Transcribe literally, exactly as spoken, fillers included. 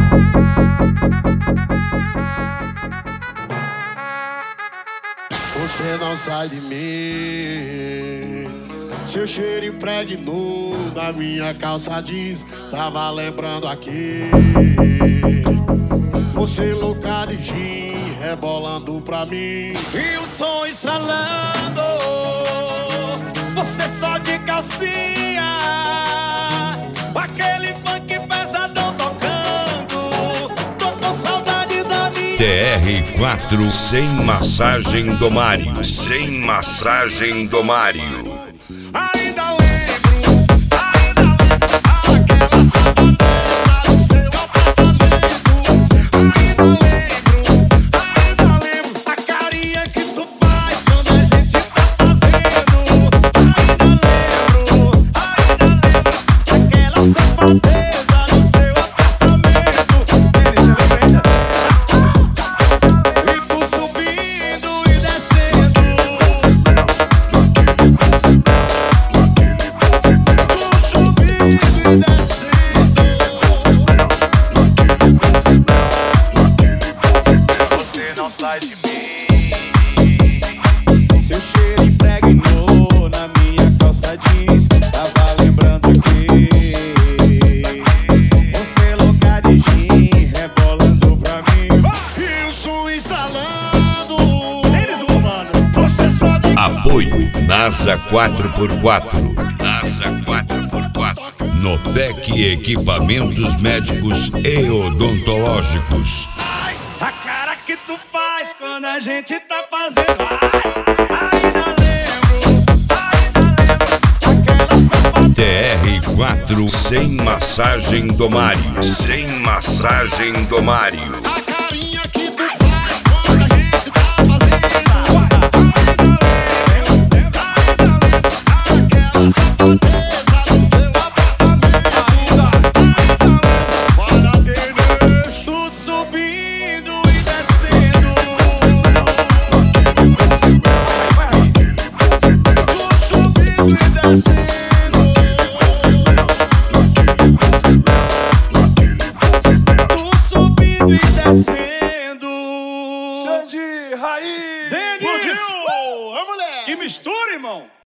Você não sai de mim. Seu cheiro impregnou na minha calça jeans. Tava lembrando aqui. Você louca de gin, rebolando pra mim. E o som estralando. Você só de calcinha. Aquele funk pesadão tocando. Tô com saudade da minha T R quatro sem massagem do Mário. Sem massagem do Mário. Ainda lembro, ainda lembro aquela safadeza do seu apartamento. Ainda lembro, ainda lembro a carinha que tu faz quando a gente tá fazendo. Ainda lembro, ainda lembro aquela safadeza do seu apartamento. Denise, você lembra? E tu subindo e descendo. Você não sai de mim. Seu cheiro impregnou na minha calça jeans. Tava lembrando que você louca de gin, rebolando pra mim. e o som instalando. Eles, mano. Você só de Apoio NASA quatro por quatro. NASA quatro por quatro. Notec Equipamentos Médicos e Odontológicos. A cara que tu faz quando a gente tá fazendo. Ai, ainda lembro, ainda lembro aquela safadeza. T R quatro sem massagem do Mário. Sem massagem do Mário. a carinha que tu faz quando a gente tá fazendo. Aquela safadeza do seu apartamento. Olha a Denise. Tu subindo e descendo. Tu subindo e descendo. Tu subindo e descendo. Xande, Raí, Denis! Ô, mulher! Que mistura, irmão!